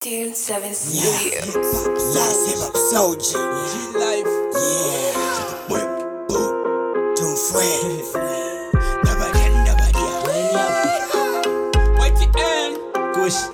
Tune 7 Studios. Yes, hip hop soldier. Life. Yeah. Tune friend. White end. Kush.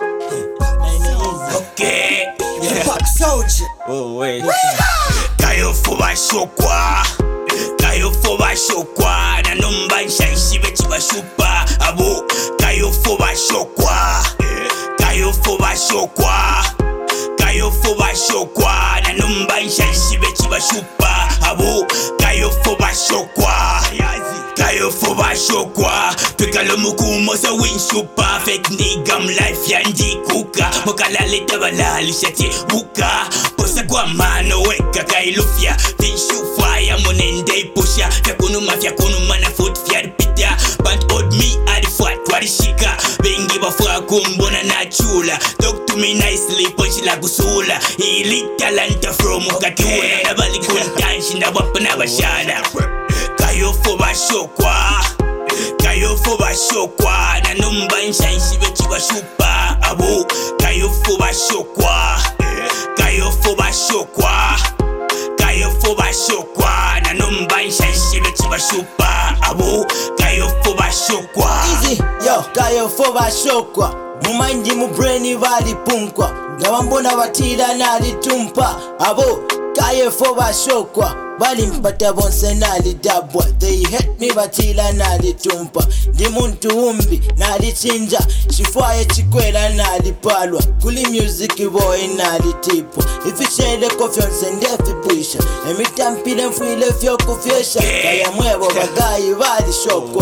Okay. Hip hop soldier. Oh wait. Kayo fuba shokwa. Kayo fuba shokwa. Na numba nshanshi bechi bashupa. Abo. Kayo fuba shokwa. Kayo fuba shokwa. Kayo fuba shokwa. Na numba nshanshi bechi bashupa. Abo. Kayo fuba shokwa. Kayo fuba shokwa. Pika lo mukumo sa winshupa. Fake nigga life yandi kuka. Mokalale tabalali shati buka. Posa kwa mano weka kailufya. Vinshufa ya monende pusha. Vyakunuma na foot fyaripita. But old me adifat warishika. Bengi bafua kumbona na chula. Talk to me nicely ponchi la gusula. Ili talanta from ukakiwena. Nabali kuntanshi na wapa na bashada. Kayo fuba shokwa. Kayo fuba shokwa. Na numba nshanshi bechi bashupa. Abo. Kayo fuba shokwa. Kayo fuba shokwa. Kayo fuba shokwa. Na numba nshanshi bechi bashupa. Abo. Kayo fuba shokwa. Easy, yo, kayo fuba shokwa. Mumanji mu brain bali punkwa. Ngabambona batira nali tumpa. Abo, kayo fuba shokwa. Bali mpata bonse nali dabwa. They hate me batila nali tumpa. Ndi muntu umbi nali chinja. Shifwaye chikwela nali palwa. Kuli music boy nali tipo. Ifishele kofyonse ndefi bwisha. Emitampile mfwile fyo kufyesha. Kaya mwebo bagayi bali shokwa.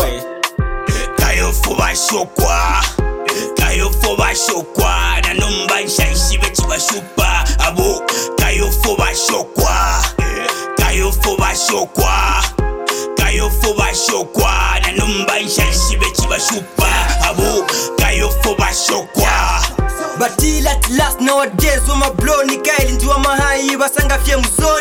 Kayo fuba shokwa. Kayo fuba shokwa. Na numba nshanshi bechi bashupa. Abo. Kayo fuba shokwa. Kayo fuba shokwa. Kayo fuba shokwa. Na numba nshanshi bechi bashupa. Abo. Kayo fuba shokwa. But till at last nowadays, when my blow ni kaili ntiwa mahai basanga fye muzoni.